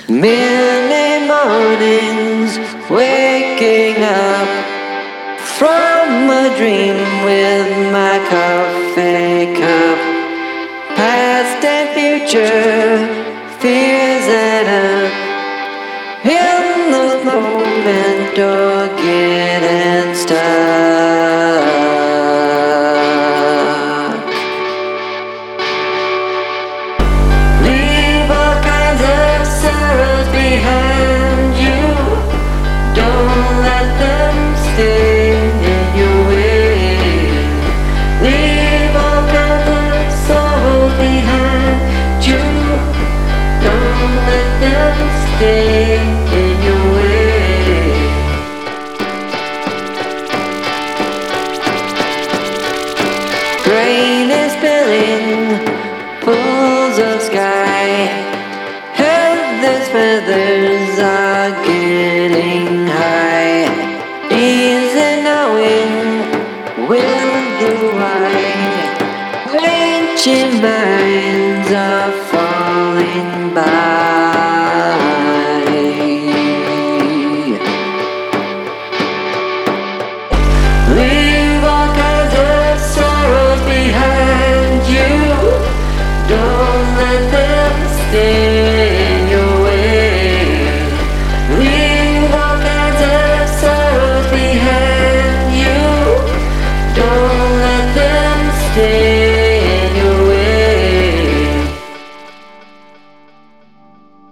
Many mornings waking up from a dream with my coffee cup. Past and future fears that I'm in the moment or getting stuck. Leave all kinds of sorrows behind you. Don't let them stay in your way. Leave all kinds of sorrows behind you. Don't let them stay in your way. Rain is spilling, pools of sky, headless feathers.